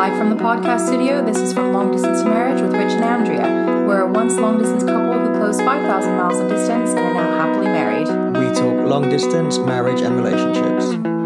Live from the podcast studio, this is From Long Distance to Marriage with Rich and Andrea. We're a once long-distance couple who closed 5,000 miles of distance and are now happily married. We talk long distance, marriage and relationships.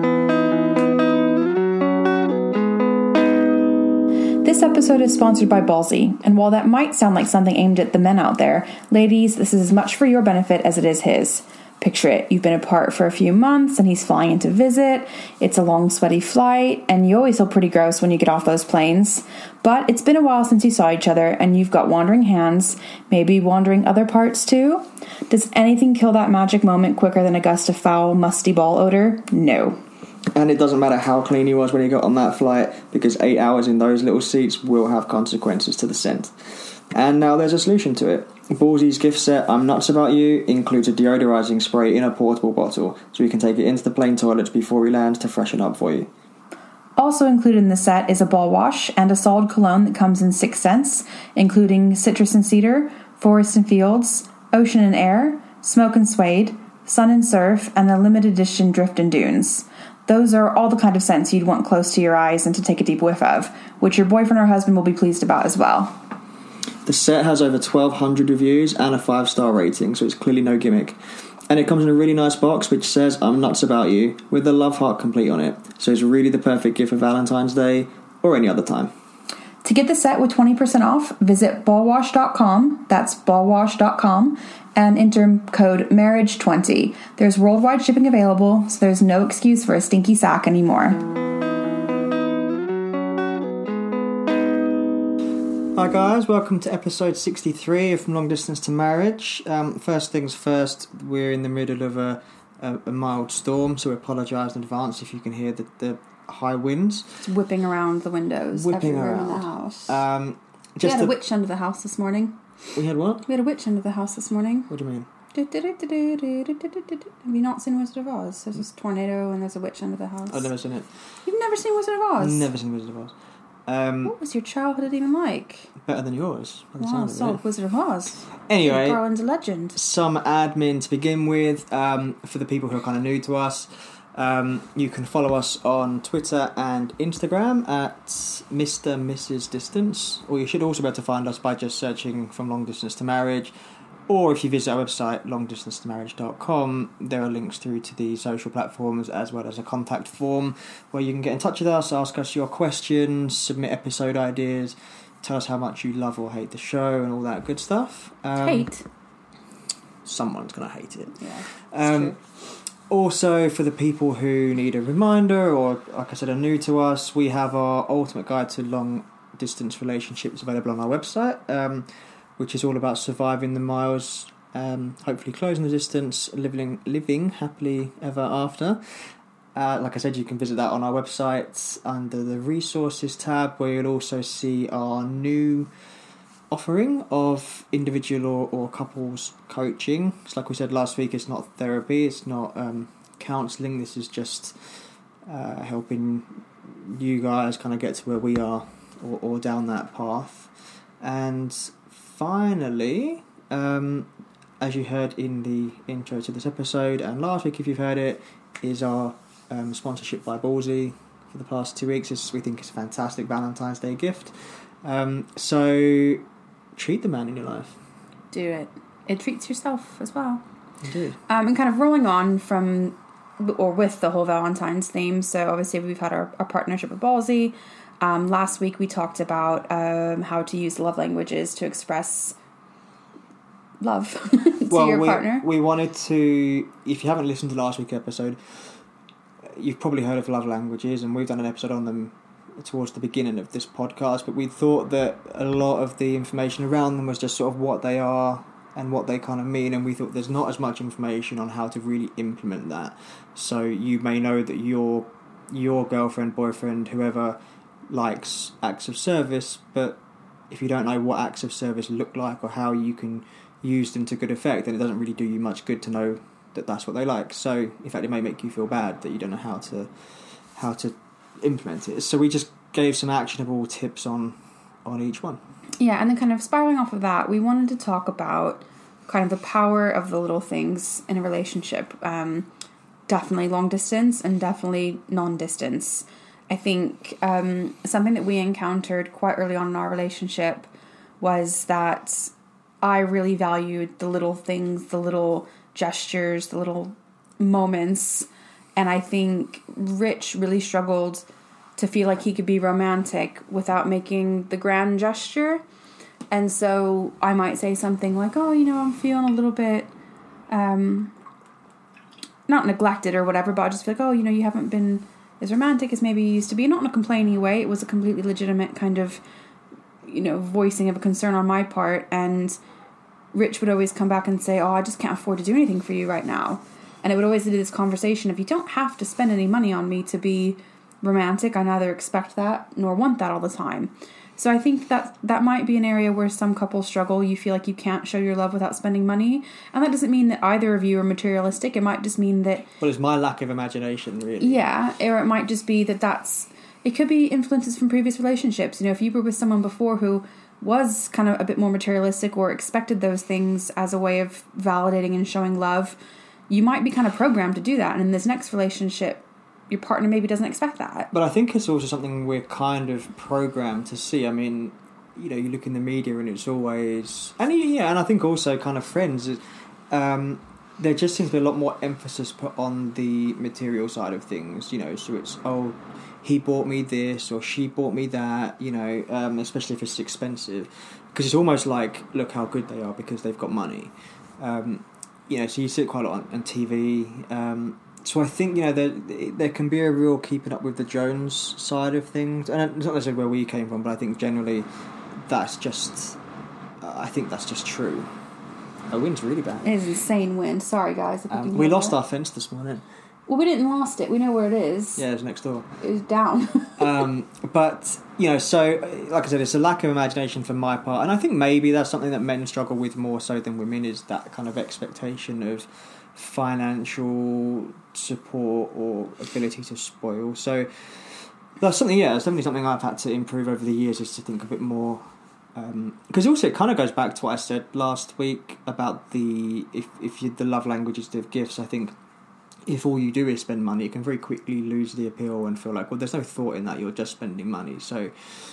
This episode is sponsored by Ballsy, and while that might sound like something aimed at the men out there, ladies, this is as much for your benefit as it is his. Picture it, you've been apart for a few months and he's flying in to visit, it's a long sweaty flight, and you always feel pretty gross when you get off those planes. But it's been a while since you saw each other and you've got wandering hands, maybe wandering other parts too. Does anything kill that magic moment quicker than a gust of foul, musty ball odor? No. And it doesn't matter how clean he was when he got on that flight, because 8 hours in those little seats will have consequences to the scent. And now there's a solution to it. Ballsy's gift set, I'm Nuts About You, includes a deodorizing spray in a portable bottle, so you can take it into the plane toilets before he lands to freshen up for you. Also included in the set is a ball wash and a solid cologne that comes in 6 scents, including citrus and cedar, forest and fields, ocean and air, smoke and suede, sun and surf, and a limited edition drift and dunes. Those are all the kind of scents you'd want close to your eyes and to take a deep whiff of, which your boyfriend or husband will be pleased about as well. The set has over 1,200 reviews and a 5-star rating, so it's clearly no gimmick. And it comes in a really nice box which says I'm Nuts About You, with the love heart complete on it. So it's really the perfect gift for Valentine's Day or any other time. To get the set with 20% off, visit ballwash.com, that's ballwash.com, and enter code MARRIAGE20. There's worldwide shipping available, so there's no excuse for a stinky sack anymore. Hi guys, welcome to episode 63 of From Long Distance to Marriage. First things first, we're in the middle of a mild storm, so we apologise in advance if you can hear the high winds. It's whipping around the windows everywhere in the house. We had a witch under the house this morning. We had what? We had a witch under the house this morning. What do you mean? Have you not seen Wizard of Oz? There's this tornado and there's a witch under the house. I've never seen it. You've never seen Wizard of Oz? Never seen Wizard of Oz. What was your childhood even like? Better than yours. Wow, so Wizard of Oz. Anyway, Garland's a legend. Some admin to begin with. For the people who are kind of new to us, you can follow us on Twitter and Instagram at Mr. and Mrs. Distance, or you should also be able to find us by just searching From Long Distance to Marriage. Or if you visit our website, longdistancetomarriage.com, there are links through to the social platforms as well as a contact form where you can get in touch with us, ask us your questions, submit episode ideas, tell us how much you love or hate the show and all that good stuff. Hate? Someone's going to hate it. Yeah, true. Also, for the people who need a reminder or, like I said, are new to us, we have our Ultimate Guide to Long Distance Relationships available on our website, which is all about surviving the miles, hopefully closing the distance, living happily ever after. Like I said, you can visit that on our website under the Resources tab, where you'll also see our new offering of individual or couples coaching. It's like we said last week, it's not therapy, it's not counselling, this is just helping you guys kind of get to where we are or down that path. And finally, as you heard in the intro to this episode and last week if you've heard it, is our sponsorship by Ballsy for the past 2 weeks. We think it's a fantastic Valentine's Day gift. So treat the man in your life. Do it. It treats yourself as well. Indeed. And kind of rolling on from or with the whole Valentine's theme, so obviously we've had our partnership with Ballsy. Last week we talked about how to use love languages to express love to your partner. We wanted to, if you haven't listened to last week's episode, you've probably heard of love languages, and we've done an episode on them towards the beginning of this podcast, but we thought that a lot of the information around them was just sort of what they are and what they kind of mean, and we thought there's not as much information on how to really implement that. So you may know that your girlfriend, boyfriend, whoever likes acts of service, but if you don't know what acts of service look like or how you can use them to good effect, then it doesn't really do you much good to know that that's what they like. So in fact it may make you feel bad that you don't know how to implement it. So we just gave some actionable tips on each one. Yeah, and then kind of spiraling off of that, we wanted to talk about kind of the power of the little things in a relationship. Definitely long distance and definitely non-distance. I think something that we encountered quite early on in our relationship was that I really valued the little things, the little gestures, the little moments. And I think Rich really struggled to feel like he could be romantic without making the grand gesture. And so I might say something like, oh, I'm feeling a little bit, not neglected or whatever, but I'll just feel like, oh, you haven't been as romantic as maybe you used to be. Not in a complaining way. It was a completely legitimate kind of, voicing of a concern on my part. And Rich would always come back and say, oh, I just can't afford to do anything for you right now. And it would always lead to this conversation of, you don't have to spend any money on me to be romantic. I neither expect that nor want that all the time. So I think that might be an area where some couples struggle. You feel like you can't show your love without spending money. And that doesn't mean that either of you are materialistic. It might just mean that... Well, it's my lack of imagination, really. Yeah, or it might just be it could be influences from previous relationships. If you were with someone before who was kind of a bit more materialistic or expected those things as a way of validating and showing love, you might be kind of programmed to do that. And in this next relationship, your partner maybe doesn't expect that. But I think it's also something we're kind of programmed to see. I mean, you look in the media and it's always... And I think also kind of friends, there just seems to be a lot more emphasis put on the material side of things, so it's, oh, he bought me this or she bought me that, especially if it's expensive. Because it's almost like, look how good they are because they've got money. So you see it quite a lot on TV. So I think, there can be a real keeping up with the Jones side of things. And it's not necessarily where we came from, but I think generally that's just true. The wind's really bad. It is insane wind. Sorry, guys. We lost our fence this morning. Well, we didn't lost it. We know where it is. Yeah, it's next door. It was down. But, so, like I said, it's a lack of imagination for my part. And I think maybe that's something that men struggle with more so than women, is that kind of expectation of financial support or ability to spoil. So that's something, it's definitely something I've had to improve over the years, is to think a bit more. Because also it kind of goes back to what I said last week about the love languages of gifts. I think if all you do is spend money, it can very quickly lose the appeal and feel like, well, there's no thought in that, you're just spending money. So,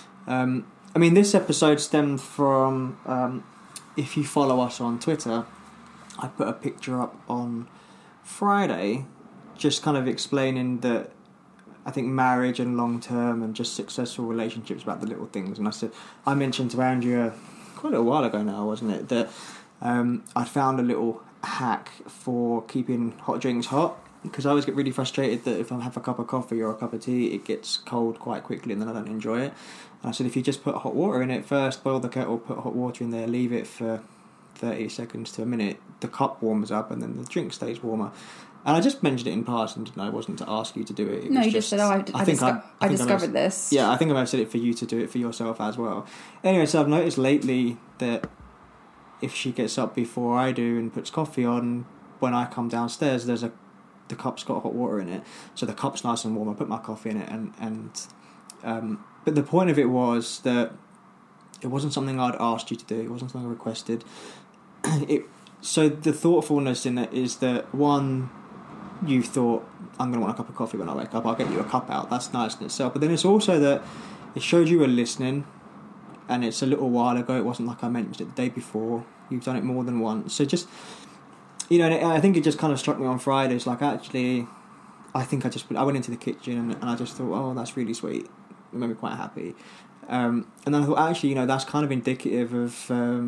this episode stemmed from, if you follow us on Twitter, I put a picture up on Friday just kind of explaining that I think marriage and long-term and just successful relationships about the little things. And I mentioned to Andrea quite a little while ago now, wasn't it, that I'd found a little hack for keeping hot drinks hot, because I always get really frustrated that if I have a cup of coffee or a cup of tea, it gets cold quite quickly and then I don't enjoy it. And I said, if you just put hot water in it first, boil the kettle, put hot water in there, leave it for 30 seconds to a minute, the cup warms up and then the drink stays warmer. And I just mentioned it in passing, didn't I? It wasn't to ask you to do it. No, you just said, I discovered this. Yeah, I think I might have said it for you to do it for yourself as well. Anyway, so I've noticed lately that if she gets up before I do and puts coffee on, when I come downstairs, the cup's got hot water in it. So the cup's nice and warm. I put my coffee in it. But the point of it was that it wasn't something I'd asked you to do. It wasn't something I requested. So the thoughtfulness in it is that, one, you thought, I'm going to want a cup of coffee when I wake up, I'll get you a cup out. That's nice in itself. But then it's also that it showed you were listening, and it's a little while ago. It wasn't like I mentioned it the day before. You've done it more than once. So just, and I think it just kind of struck me on Friday. It's like, actually, I think I went into the kitchen and I just thought, oh, that's really sweet. It made me quite happy. And then I thought, actually, that's kind of indicative of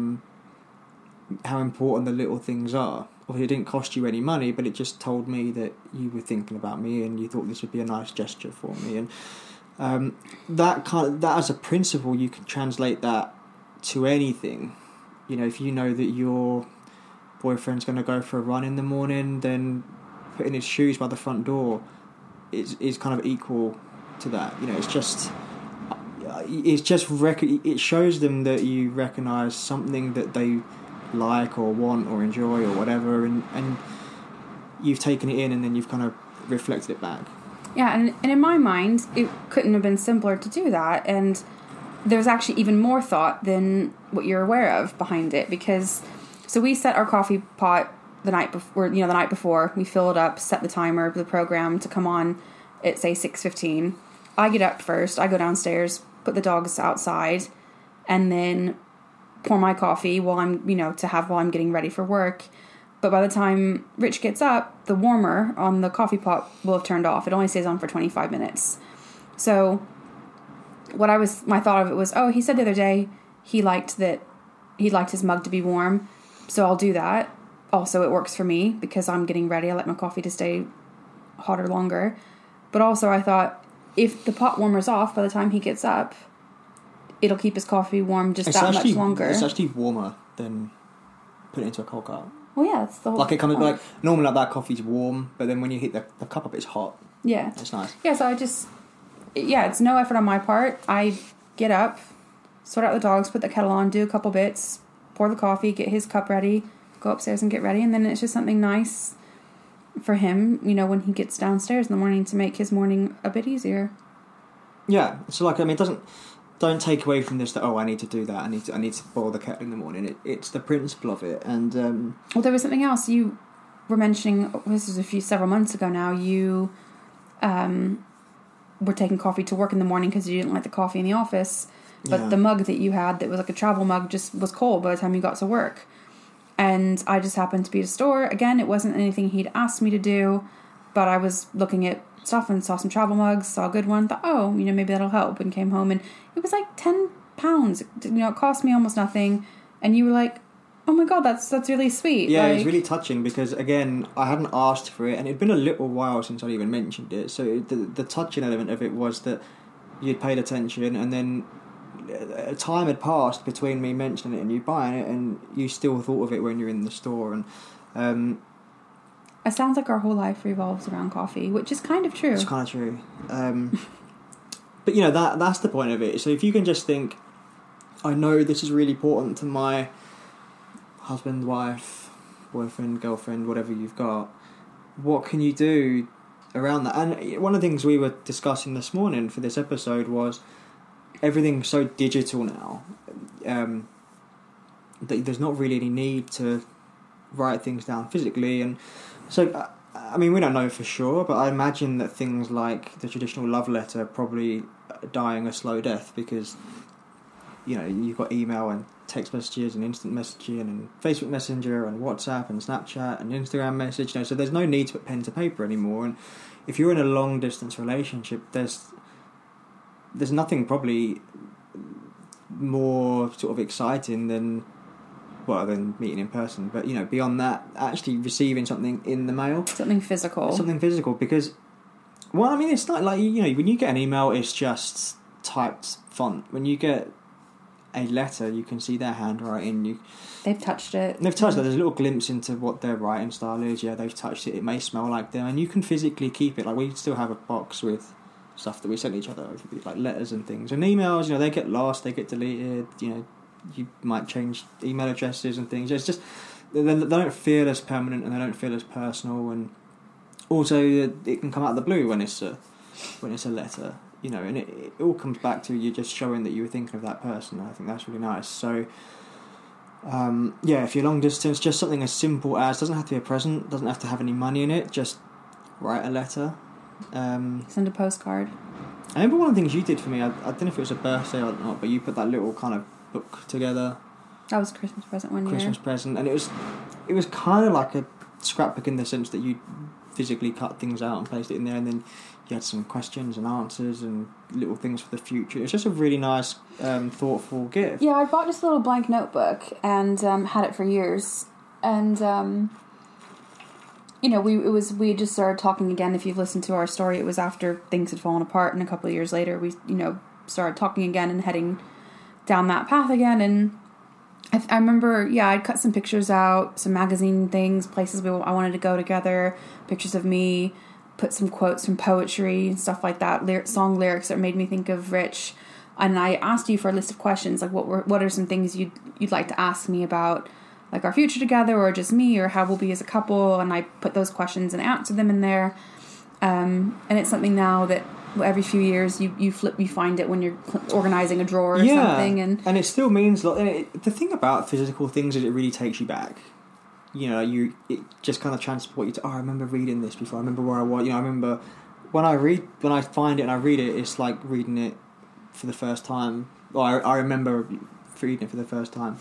how important the little things are. Obviously, it didn't cost you any money, but it just told me that you were thinking about me and you thought this would be a nice gesture for me. And that as a principle, you can translate that to anything. If you know that your boyfriend's going to go for a run in the morning, then putting his shoes by the front door is kind of equal to that. It shows them that you recognise something that they like or want or enjoy or whatever, and you've taken it in and then you've kind of reflected it back. Yeah, and in my mind, it couldn't have been simpler to do that, and there's actually even more thought than what you're aware of behind it, because so we set our coffee pot the night before, we fill it up, set the timer for the program to come on at, say, 6:15, I get up first. I go downstairs, put the dogs outside, and then pour my coffee while I'm, while I'm getting ready for work. But by the time Rich gets up, the warmer on the coffee pot will have turned off. It only stays on for 25 minutes. So my thought of it was, he said the other day he liked his mug to be warm. So I'll do that. Also, it works for me because I'm getting ready. I like my coffee to stay hotter longer. But also I thought if the pot warmer's off by the time he gets up, it'll keep his coffee warm that much longer. It's actually warmer than putting it into a cold cup. Well, yeah, it's the whole... Like, it kind of, like, normally like that coffee's warm, but then when you heat the cup up, it's hot. Yeah. It's nice. Yeah, so it's no effort on my part. I get up, sort out the dogs, put the kettle on, do a couple bits, pour the coffee, get his cup ready, go upstairs and get ready, and then it's just something nice for him, when he gets downstairs in the morning to make his morning a bit easier. Yeah, so, like, I mean, don't take away from this that, I need to do that, I need to boil the kettle in the morning. It's the principle of it. And well, there was something else you were mentioning. This was several months ago now. You were taking coffee to work in the morning because you didn't like the coffee in the office, but the mug that you had that was like a travel mug just was cold by the time you got to work. And I just happened to be at a store. Again, it wasn't anything he'd asked me to do, but I was looking at stuff and saw some travel mugs, saw a good one, thought, maybe that'll help, and came home and it was like £10. It cost me almost nothing, and you were like, oh my god, that's really sweet. Yeah, it was really touching because, again, I hadn't asked for it, and it'd been a little while since I'd even mentioned it, so the touching element of it was that you'd paid attention, and then time had passed between me mentioning it and you buying it, and you still thought of it when you're in the store. And it sounds like our whole life revolves around coffee, which is kind of true. It's kind of true. But, that's the point of it. So if you can just think, I know this is really important to my husband, wife, boyfriend, girlfriend, whatever you've got, what can you do around that? And one of the things we were discussing this morning for this episode was everything's so digital now that there's not really any need to write things down physically. And so, I mean, we don't know for sure, but I imagine that things like the traditional love letter are probably dying a slow death because, you've got email and text messages and instant messaging and Facebook Messenger and WhatsApp and Snapchat and Instagram message. So there's no need to put pen to paper anymore. And if you're in a long distance relationship, there's nothing probably more sort of exciting than meeting in person. But, beyond that, actually receiving something in the mail. Something physical. Because, it's not like, when you get an email, it's just typed font. When you get a letter, you can see their handwriting. They've touched it. There's a little glimpse into what their writing style is. Yeah, they've touched it. It may smell like them. And you can physically keep it. Like, we still have a box with stuff that we send each other, like letters and things. And emails, they get lost, they get deleted, you might change email addresses and things. It's just, they don't feel as permanent and they don't feel as personal. And also, it can come out of the blue when it's a letter, and it all comes back to you just showing that you were thinking of that person. I think that's really nice. So, if you're long distance, just something as simple as, doesn't have to be a present, doesn't have to have any money in it, just write a letter. Send a postcard. I remember one of the things you did for me, I don't know if it was a birthday or not, but you put that little kind of book together. That was a Christmas present one year. Christmas present, and it was kind of like a scrapbook in the sense that you physically cut things out and placed it in there, and then you had some questions and answers and little things for the future. It's just a really nice, thoughtful gift. Yeah, I bought just a little blank notebook and had it for years, and we just started talking again. If you've listened to our story, it was after things had fallen apart, and a couple of years later, we started talking again and heading down that path again. And I remember, I'd cut some pictures out, some magazine things, places I wanted to go together, pictures of me, put some quotes from poetry and stuff like that, song lyrics that made me think of Rich. And I asked you for a list of questions, like what are some things you'd like to ask me about, like our future together, or just me, or how we'll be as a couple. And I put those questions and answered them in there. And it's something now that every few years you find it when you're organizing a drawer or something. And it still means, the thing about physical things is it really takes you back. It just kind of transports you to, I remember reading this before, I remember where I was, I remember when I find it and I read it, it's like reading it for the first time. Well, I remember reading it for the first time.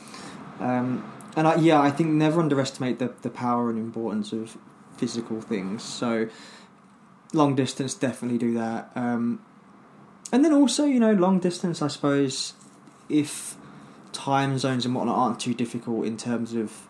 I think never underestimate the power and importance of physical things. So long distance, definitely do that. And then also, long distance, I suppose, if time zones and whatnot aren't too difficult in terms of,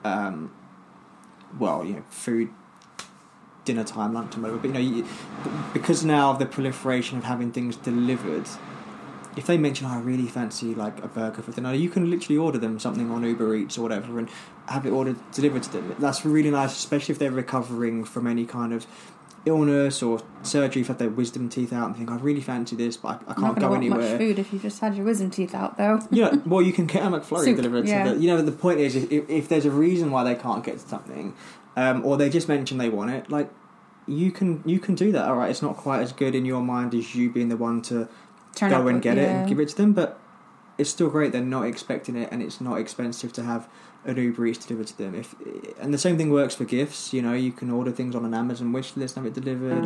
food, dinner time, lunch time, whatever. But because now of the proliferation of having things delivered, if they mention, I really fancy like a burger for dinner, you can literally order them something on Uber Eats or whatever and have it delivered to them. That's really nice, especially if they're recovering from any kind of illness or surgery, if they have their wisdom teeth out and think, I really fancy this, but I can't go anywhere. Not much food if you just had your wisdom teeth out, though. Well, you can get a McFlurry delivered to the... the point is, if there's a reason why they can't get to something, or they just mention they want it, like, you can do that. All right, it's not quite as good in your mind as you being the one to go and get it and give it to them, but it's still great. They're not expecting it, and it's not expensive to have an Uber Eats delivered to them. And the same thing works for gifts. You can order things on an Amazon wish list and have it delivered.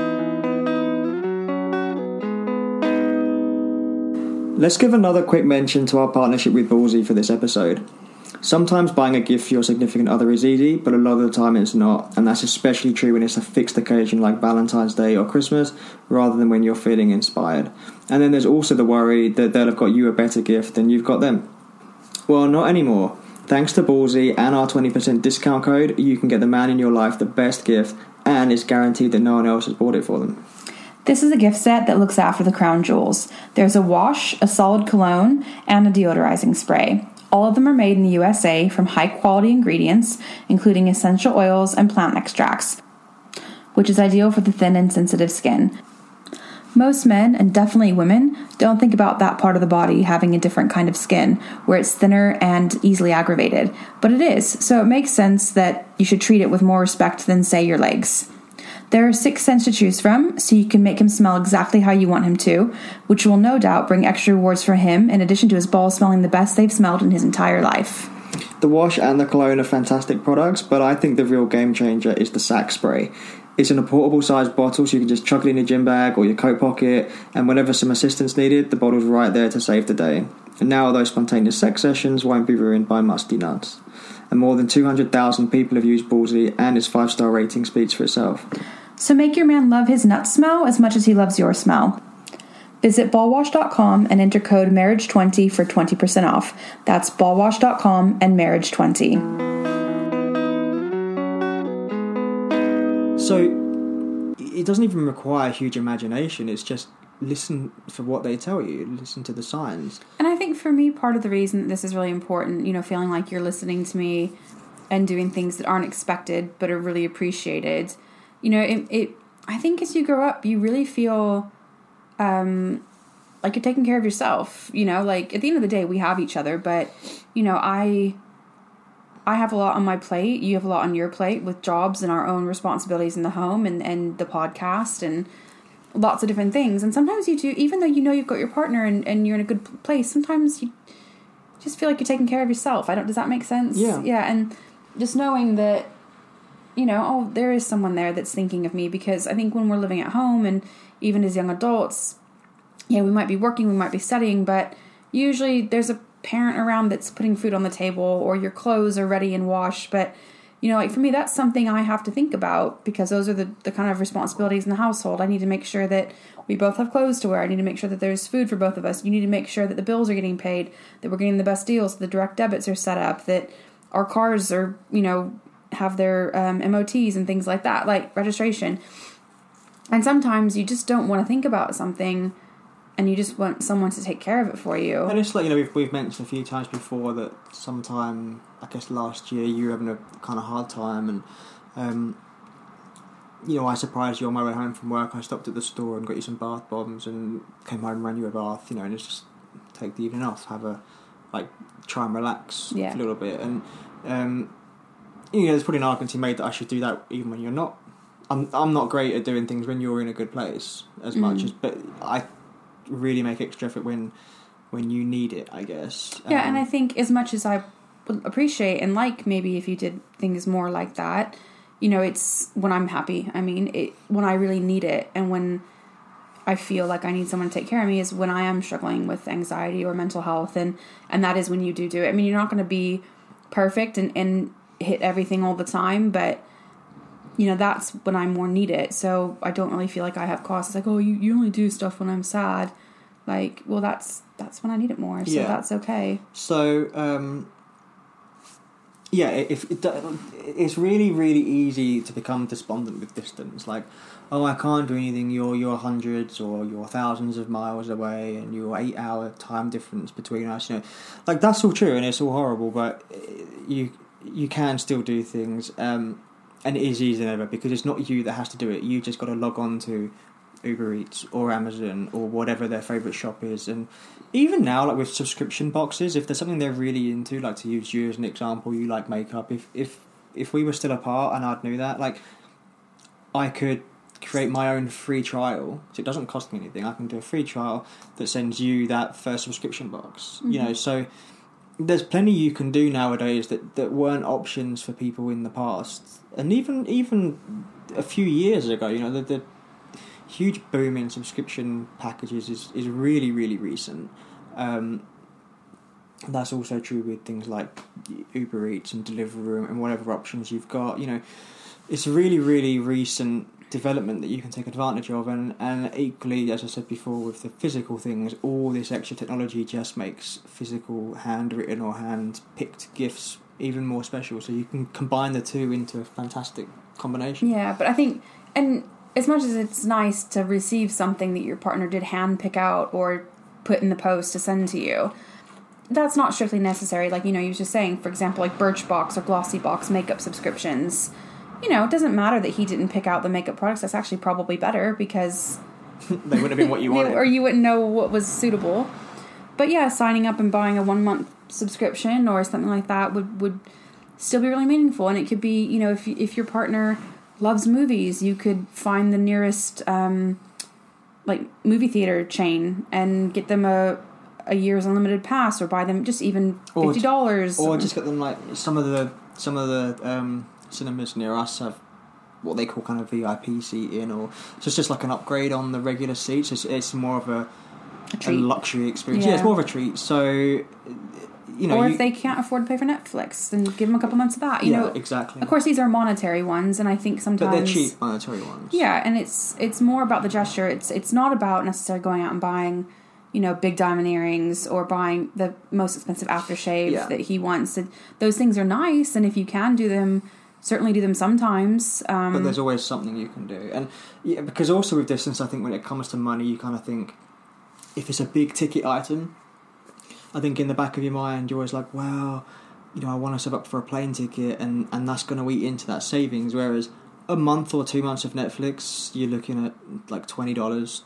Let's give another quick mention to our partnership with Ballsy for this episode. Sometimes buying a gift for your significant other is easy, but a lot of the time it's not, and that's especially true when it's a fixed occasion like Valentine's Day or Christmas, rather than when you're feeling inspired. And then there's also the worry that they'll have got you a better gift than you've got them. Well, not anymore. Thanks to Ballsy and our 20% discount code, you can get the man in your life the best gift, and it's guaranteed that no one else has bought it for them. This is a gift set that looks after the crown jewels. There's a wash, a solid cologne, and a deodorizing spray. All of them are made in the USA from high-quality ingredients, including essential oils and plant extracts, which is ideal for the thin and sensitive skin. Most men, and definitely women, don't think about that part of the body having a different kind of skin, where it's thinner and easily aggravated. But it is, so it makes sense that you should treat it with more respect than, say, your legs. There are 6 scents to choose from, so you can make him smell exactly how you want him to, which will no doubt bring extra rewards for him, in addition to his balls smelling the best they've smelled in his entire life. The wash and the cologne are fantastic products, but I think the real game changer is the sack spray. It's in a portable sized bottle, so you can just chuck it in your gym bag or your coat pocket, and whenever some assistance needed, the bottle's right there to save the day. And now those spontaneous sex sessions won't be ruined by musty nuts. And more than 200,000 people have used Ballsy, and its 5-star rating speaks for itself. So make your man love his nut smell as much as he loves your smell. Visit ballwash.com and enter code marriage20 for 20% off. That's ballwash.com and marriage20. So it doesn't even require huge imagination. It's just listen for what they tell you. Listen to the signs. And I think for me, part of the reason that this is really important, feeling like you're listening to me and doing things that aren't expected but are really appreciated. I think as you grow up, you really feel like you're taking care of yourself. Like at the end of the day, we have each other, but I have a lot on my plate. You have a lot on your plate with jobs and our own responsibilities in the home and the podcast and lots of different things. And sometimes you do, even though you've got your partner and you're in a good place, sometimes you just feel like you're taking care of yourself. Does that make sense? Yeah. Yeah, and just knowing that, there is someone there that's thinking of me, because I think when we're living at home and even as young adults, we might be working, we might be studying, but usually there's a parent around that's putting food on the table or your clothes are ready and washed. But, for me, that's something I have to think about, because those are the kind of responsibilities in the household. I need to make sure that we both have clothes to wear. I need to make sure that there's food for both of us. You need to make sure that the bills are getting paid, that we're getting the best deals, the direct debits are set up, that our cars are, have their MOTs and things like that, like registration. And sometimes you just don't want to think about something and you just want someone to take care of it for you. And it's like, we've mentioned a few times before that sometime, I guess last year, you were having a kind of hard time, and I surprised you on my way home from work. I stopped at the store and got you some bath bombs and came home and ran you a bath, and it's just take the evening off, try and relax a little bit. And there's probably an argument to be made that I should do that even when you're not. I'm not great at doing things when you're in a good place as much as, but I really make extra effort when you need it, I guess. Yeah, and I think as much as I would appreciate and like maybe if you did things more like that, it's when I'm happy. I mean, when I really need it, and when I feel like I need someone to take care of me is when I am struggling with anxiety or mental health, and that is when you do it. I mean, you're not going to be perfect and hit everything all the time, but that's when I more need it. So I don't really feel like I have cause. It's like, oh, you only do stuff when I'm sad. Like, well, that's when I need it more. So that's okay. So, it's really, really easy to become despondent with distance. Like, oh, I can't do anything. You're hundreds or you're thousands of miles away, and you're 8-hour time difference between us. Like, that's all true and it's all horrible, but you can still do things, and it is easier than ever because it's not you that has to do it. You just got to log on to Uber Eats or Amazon or whatever their favourite shop is. And even now, like with subscription boxes, if there's something they're really into, like to use you as an example, you like makeup, if we were still apart and I'd knew that, like, I could create my own free trial, so it doesn't cost me anything. I can do a free trial that sends you that first subscription box. Mm-hmm. So there's plenty you can do nowadays that weren't options for people in the past, and even a few years ago. The huge boom in subscription packages is really, really recent. That's also true with things like Uber Eats and Deliveroo and whatever options you've got. It's a really, really recent development that you can take advantage of, and equally, as I said before, with the physical things, all this extra technology just makes physical handwritten or hand-picked gifts even more special, so you can combine the two into a fantastic combination. Yeah, but I think, and as much as it's nice to receive something that your partner did hand pick out or put in the post to send to you, that's not strictly necessary. Like, you were just saying, for example, like Birchbox or Glossybox makeup subscriptions. It doesn't matter that he didn't pick out the makeup products. That's actually probably better because they would have been what you wanted. Or you wouldn't know what was suitable. But yeah, signing up and buying a 1-month subscription or something like that would still be really meaningful. And it could be, if your partner loves movies, you could find the nearest movie theater chain and get them a year's unlimited pass, or buy them just even $50. Or just get them like some of the cinemas near us have what they call kind of VIP seating, or so it's just like an upgrade on the regular seats. It's more of a luxury experience. Yeah, it's more of a treat. So or if they can't afford to pay for Netflix, then give them a couple months of that. Exactly. Of course, these are monetary ones, and I think sometimes... But they're cheap monetary ones. Yeah, and it's more about the gesture. It's not about necessarily going out and buying, big diamond earrings or buying the most expensive aftershave that he wants. Those things are nice, and if you can do them, certainly do them sometimes. But there's always something you can do. And because also with distance, I think when it comes to money, you kind of think, if it's a big ticket item, I think in the back of your mind, you're always like, well, I want to save up for a plane ticket, and that's going to eat into that savings. Whereas a month or 2 months of Netflix, you're looking at like $20, £15,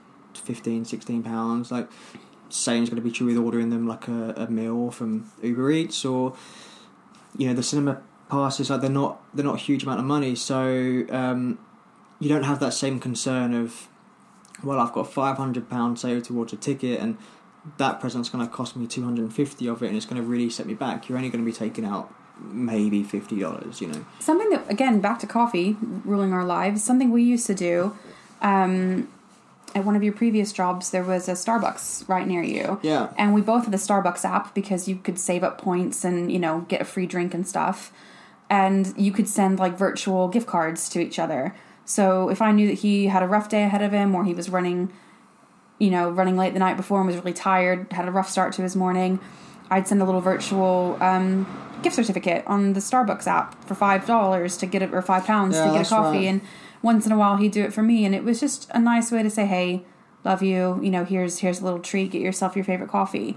£16. Like, same's going to be true with ordering them like a meal from Uber Eats, or the cinema passes. Like, they're not a huge amount of money, so you don't have that same concern of, well, I've got £500 saved towards a ticket, and that present's going to cost me $250 of it, and it's going to really set me back. You're only going to be taking out maybe $50. Something that, again, back to coffee ruling our lives. Something we used to do. At one of your previous jobs, there was a Starbucks right near you. Yeah. And we both had the Starbucks app because you could save up points and get a free drink and stuff. And you could send like virtual gift cards to each other. So if I knew that he had a rough day ahead of him, or he was running late the night before and was really tired, had a rough start to his morning, I'd send a little virtual gift certificate on the Starbucks app for $5 to get it, or £5 to get a coffee. Right. And once in a while he'd do it for me, and it was just a nice way to say, hey, love you, here's a little treat, get yourself your favorite coffee.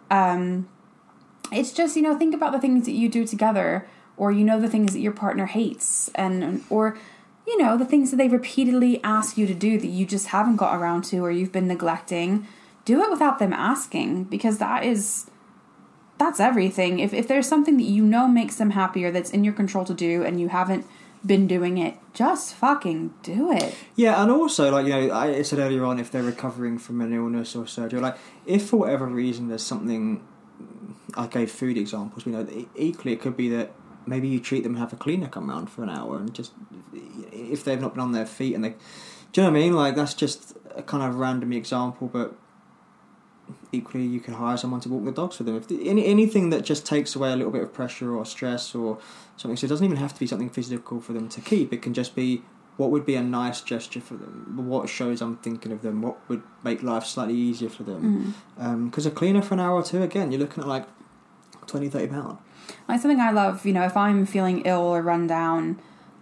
It's just, think about the things that you do together, or the things that your partner hates, or the things that they repeatedly ask you to do that you just haven't got around to, or you've been neglecting. Do it without them asking, because that's everything. If there's something that makes them happy, or that's in your control to do, and you haven't been doing it, just fucking do it. Yeah, and also, like, I said earlier on, if they're recovering from an illness or surgery, like, if for whatever reason there's something, I gave food examples, equally it could be that maybe you treat them and have a cleaner come round for an hour, and just if they've not been on their feet and they, do you know what I mean? Like, that's just a kind of random example, but equally you could hire someone to walk the dogs for them. If anything that just takes away a little bit of pressure or stress or something, so it doesn't even have to be something physical for them to keep. It can just be, what would be a nice gesture for them? What shows I'm thinking of them? What would make life slightly easier for them? Because a cleaner for an hour or two, again, you're looking at like £20-30. Like, something I love, if I'm feeling ill or run down,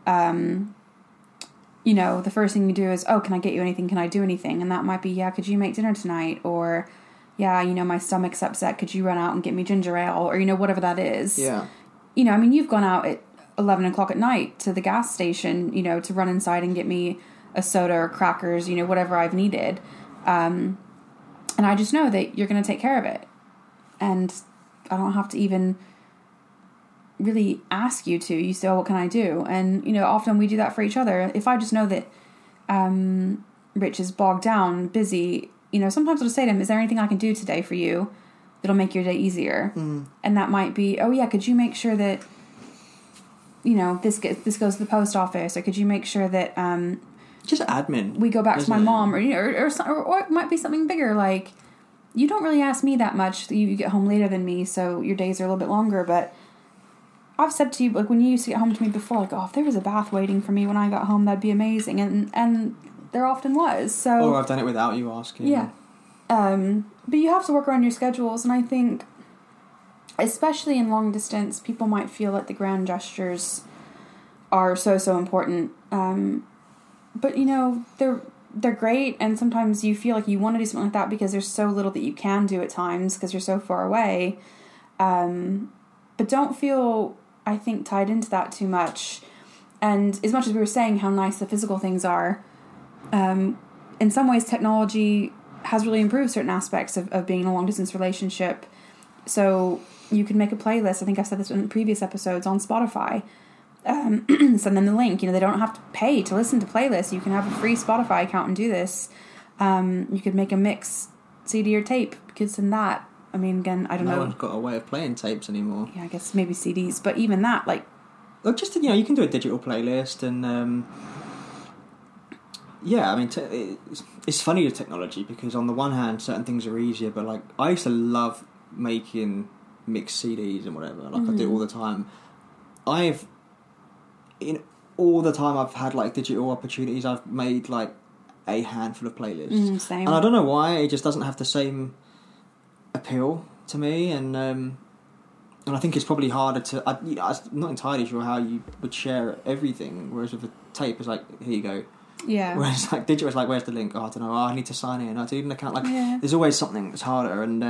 the first thing you do is, oh, can I get you anything? Can I do anything? And that might be, yeah, could you make dinner tonight? Or, yeah, my stomach's upset. Could you run out and get me ginger ale? Or, whatever that is. Yeah. You've gone out at 11 o'clock at night to the gas station, to run inside and get me a soda or crackers, whatever I've needed. And I just know that you're going to take care of it. And I don't have to even really ask you to. You say, oh, what can I do? And, often we do that for each other. If I just know that Rich is bogged down, busy, sometimes I'll just say to him, is there anything I can do today for you that'll make your day easier? And that might be, oh, yeah, could you make sure that, this goes to the post office? Or could you make sure that... just admin. We go back to my mom, or it might be something bigger, like, you don't really ask me that much. You get home later than me, so your days are a little bit longer, but I've said to you, like, when you used to get home to me before, like, oh, if there was a bath waiting for me when I got home, that'd be amazing. And there often was. So, or I've done it without you asking. Yeah. But you have to work around your schedules, and I think, especially in long distance, people might feel like the grand gestures are so important. But, they're great, and sometimes you feel like you want to do something like that because there's so little that you can do at times because you're so far away. But don't feel, I think, tied into that too much. And as much as we were saying how nice the physical things are, in some ways technology has really improved certain aspects of being in a long-distance relationship. So you can make a playlist. I think I've said this in previous episodes on Spotify. Send them the link. They don't have to pay to listen to playlists. You can have a free Spotify account and do this. You could make a mix CD or tape. You could send that. I mean, again, I don't know. No one's got a way of playing tapes anymore. Yeah, I guess maybe CDs. But even that, like... Look, just, you can do a digital playlist and... yeah, I mean, it's funny with technology because on the one hand, certain things are easier, but, like, I used to love making mixed CDs and whatever. Like, I do it all the time. In all the time I've had, like, digital opportunities, I've made, like, a handful of playlists. Same. And I don't know why, it just doesn't have the same appeal to me, and I think it's probably harder to... I'm not entirely sure how you would share everything, whereas with a tape, it's like, here you go. Yeah. Whereas, like, digital, it's like, where's the link? Oh, I don't know. Oh, I need to sign in. I do an account. Like, there's always something that's harder, and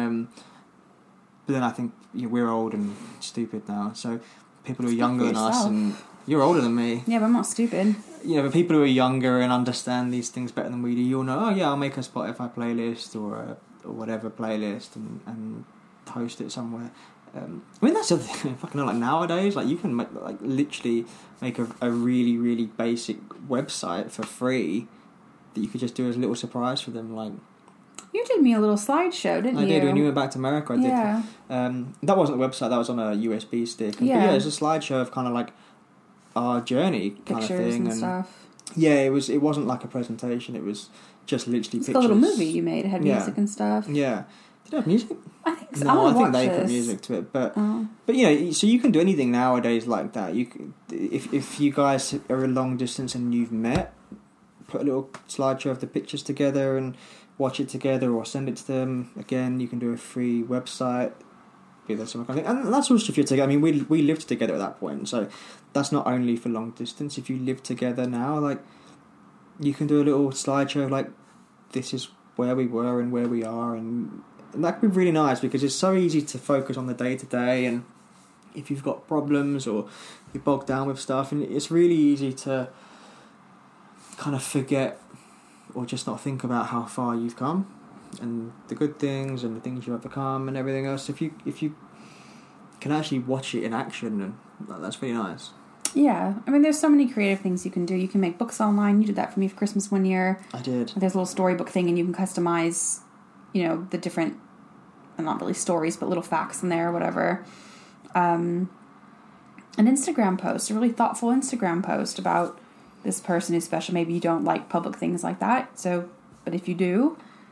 but then I think we're old and stupid now, so people who are younger than us, and you're older than me. Yeah, but I'm not stupid. But people who are younger and understand these things better than we do, you'll know, oh yeah, I'll make a Spotify playlist or whatever playlist and post it somewhere. I mean, that's the thing. Fucking like nowadays, like, you can literally make a really, really basic website for free that you could just do as a little surprise for them. Like, you did me a little slideshow, didn't you? I did. When you went back to America, I did. Yeah. That wasn't a website. That was on a USB stick. But Yeah. yeah, it was a slideshow of kind of like our journey kind Pictures of thing and stuff. Yeah, it wasn't like a presentation. It was just literally It's pictures. like a little movie you made. It had music and stuff. Yeah. Did it have music? I think so. No, I think they put music to it, but so you can do anything nowadays like that. You can, if you guys are a long distance and you've met, put a little slideshow of the pictures together and watch it together, or send it to them. Again, you can do a free website. Be there some kind of thing, and that's also if you're together. I mean, we lived together at that point, so that's not only for long distance. If you live together now, like, you can do a little slideshow of, like, this is where we were and where we are, and that could be really nice because it's so easy to focus on the day-to-day, and if you've got problems or you're bogged down with stuff, and it's really easy to kind of forget or just not think about how far you've come and the good things and the things you've overcome and everything else. If you can actually watch it in action, and that's really nice. Yeah, I mean, there's so many creative things you can do. You can make books online. You did that for me for Christmas one year. I did. There's a little storybook thing, and you can customize, the different, not really stories, but little facts in there or whatever. an Instagram post, a really thoughtful Instagram post about this person who's special. Maybe you don't like public things like that. So, but if you do,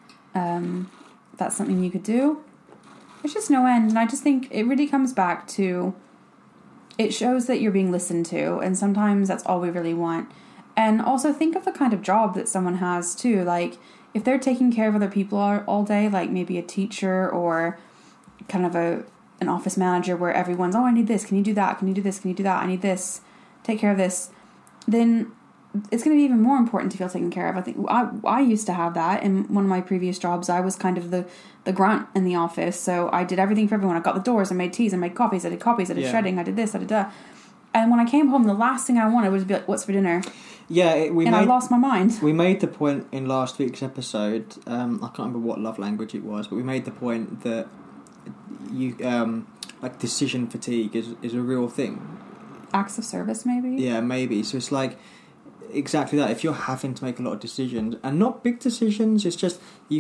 that's something you could do. There's just no end. And I just think it really comes back to, it shows that you're being listened to. And sometimes that's all we really want. And also think of the kind of job that someone has too. Like if they're taking care of other people all day, like maybe a teacher or kind of an office manager where everyone's, oh, I need this. Can you do that? Can you do this? Can you do that? I need this. Take care of this. Then it's going to be even more important to feel taken care of. I think I used to have that in one of my previous jobs. I was kind of the grunt in the office. So I did everything for everyone. I got the doors, I made teas, I made coffees, I did copies, I did shredding, I did this, I did that. And when I came home, the last thing I wanted was to be like, what's for dinner? Yeah, I lost my mind. We made the point in last week's episode, I can't remember what love language it was, but we made the point that you like decision fatigue is a real thing. Acts of service, maybe? Yeah, maybe. So it's like exactly that. If you're having to make a lot of decisions, and not big decisions, it's just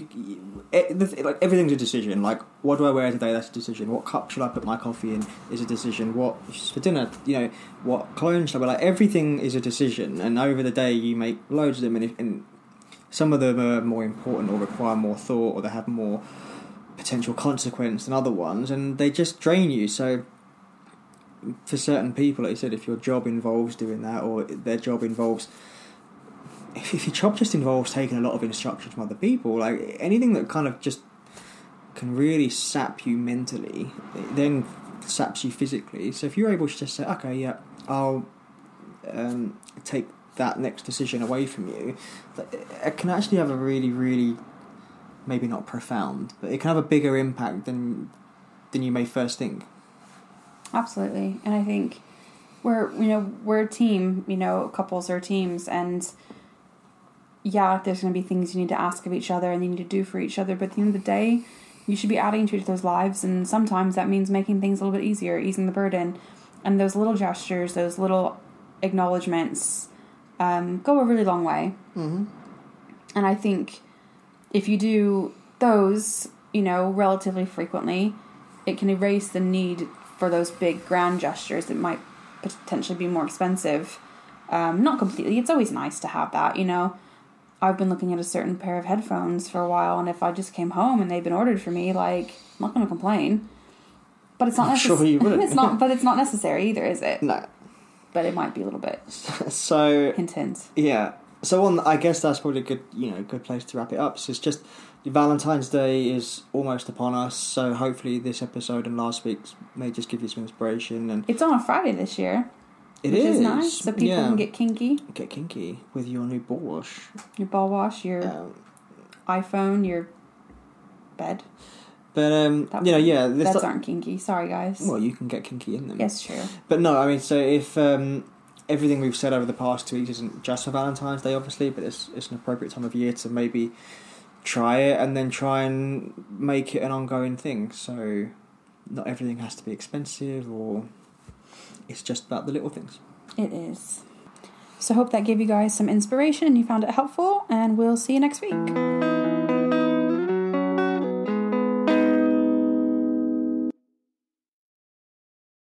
like everything's a decision. Like, what do I wear today? That's a decision. What cup should I put my coffee in? Is a decision. What for dinner? What clothes should I wear? Like, everything is a decision. And over the day, you make loads of them, and some of them are more important or require more thought, or they have more potential consequence than other ones, and they just drain you. So for certain people, like you said, if your job involves doing that, or their job involves, if your job just involves taking a lot of instruction from other people, like anything that kind of just can really sap you mentally, it then saps you physically. So if you're able to just say, okay, yeah, I'll take that next decision away from you, it can actually have a really, really, maybe not profound, but it can have a bigger impact than you may first think. Absolutely. And I think we're a team, couples are teams, and yeah, there's going to be things you need to ask of each other and you need to do for each other, but at the end of the day, you should be adding to each other's lives, and sometimes that means making things a little bit easier, easing the burden, and those little gestures, those little acknowledgements go a really long way. Mm-hmm. And I think if you do those, relatively frequently, it can erase the need for those big grand gestures that might potentially be more expensive. Not completely. It's always nice to have that, I've been looking at a certain pair of headphones for a while, and if I just came home and they'd been ordered for me, like, I'm not going to complain. But it's not necessary. Sure you wouldn't. But it's not necessary either, is it? No. But it might be a little bit. So hint. Yeah. So I guess that's probably a good place to wrap it up. So it's just Valentine's Day is almost upon us, so hopefully this episode and last week's may just give you some inspiration. And it's on a Friday this year. Which is nice, so people can get kinky. Get kinky with your new ball wash. Your ball wash, your iPhone, your bed. But beds aren't kinky. Sorry, guys. Well, you can get kinky in them. Yes, true. But no, I mean, so if everything we've said over the past 2 weeks isn't just for Valentine's Day, obviously, but it's an appropriate time of year to maybe try it and then try and make it an ongoing thing. So not everything has to be expensive, or it's just about the little things. It is. So hope that gave you guys some inspiration and you found it helpful, and we'll see you next week.